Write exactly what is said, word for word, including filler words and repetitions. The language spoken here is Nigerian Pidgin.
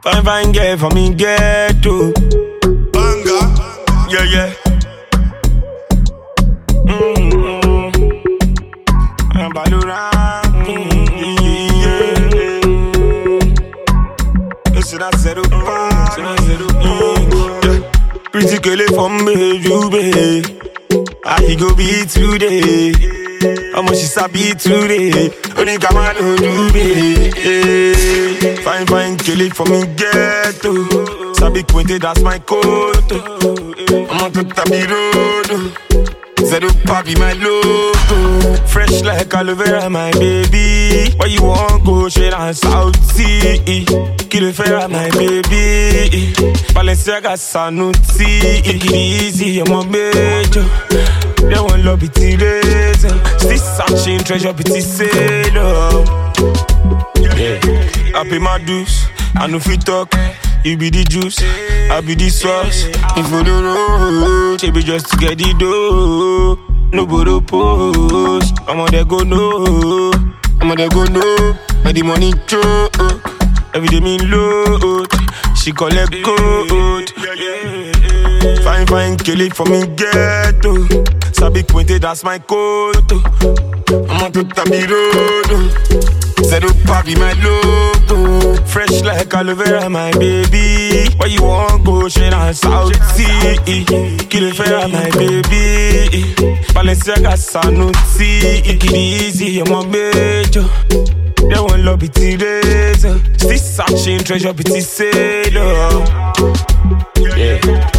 Fine, fine girl for me get to Banga. yeah, yeah. Mm-hmm. I'm Balura. Yeah. Listen, I said, oh, I said, oh, yeah. Pretty girl from me, you be. I go be today. How much is I be today? Only come on, do be. Fine, fine, kill it for me, get to. Sabi Quinte, that's my coat. I'm on to Tabi Road. Zero papi, my logo. Fresh like aloe vera, my baby. Where you want go, shit on South Sea. Kill it fair, my baby. Balenciaga Sanusi. Take it easy, I'm a major. They want love it razor. Still searching treasure, pity sailor. Yeah, I pay my dues. I know if you talk, you be the juice, I be the sauce. If you don't know, she be just to get the dough. No borrow post, I'm on there go no, I'm on there go no. Where the money choke, every day me load. She collect code. Fine, fine, kill it for me get to. Sabi Quinte, that's my coat. I'm on to Tabi Road. Zero papi, my logo. Fresh like aloe vera, my baby. Where you want go, shit on South Sea. Kill it fair, my baby. Balenciaga Sanusi. Take it easy, I'm a major. They want love it razor. Still searching treasure, pity sailor. Yeah.